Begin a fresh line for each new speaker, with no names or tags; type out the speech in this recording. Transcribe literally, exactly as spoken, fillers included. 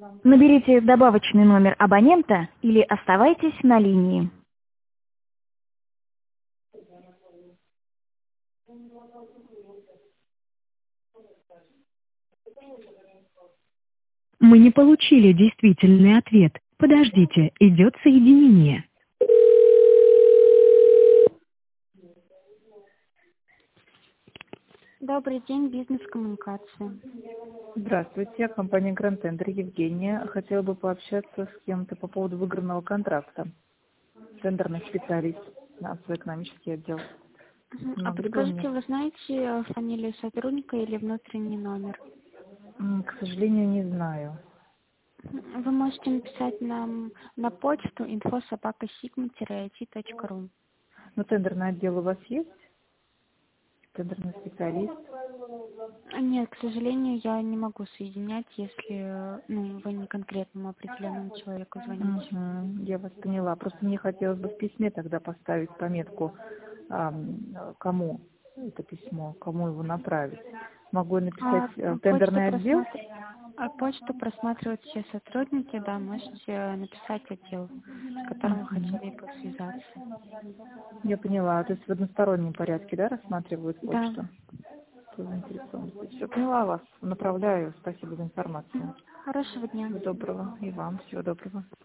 Наберите добавочный номер абонента или оставайтесь на линии. Мы не получили действительный ответ. Подождите, идет соединение. Добрый день, бизнес-коммуникации.
Здравствуйте, компания Grand Tender, Евгения. Хотела бы пообщаться с кем-то по поводу выигранного контракта. Тендерный специалист, финансово-экономический отдел.
Мгм. А
Могли бы вы
подскажите,
мне?
вы знаете э, фамилию сотрудника или внутренний номер?
М, К сожалению, не знаю.
Мгм. Вы можете написать нам на почту инфо собака сигма ай ти точка ру.
Но тендерный отдел у вас есть? Тендерный специалист?
Нет, к сожалению, я не могу соединять, если э, ну, вы не конкретному определенному человеку звоните.
Мгм, я вас поняла. Просто мне хотелось бы в письме тогда поставить пометку, ам, кому это письмо, кому его направить. Могу я написать
А
э,
почту
тендерный отдел?
просматривают, а почту просматривают все сотрудники, да, можете э, написать отдел, с которым вы
Мгм.
хотели бы связаться.
Я поняла. То есть в одностороннем порядке, да, рассматривают
Да.
почту? По заинтересованности. Все, поняла вас. Направляю. Спасибо за информацию.
Хорошего дня.
Всего доброго. И вам всего доброго.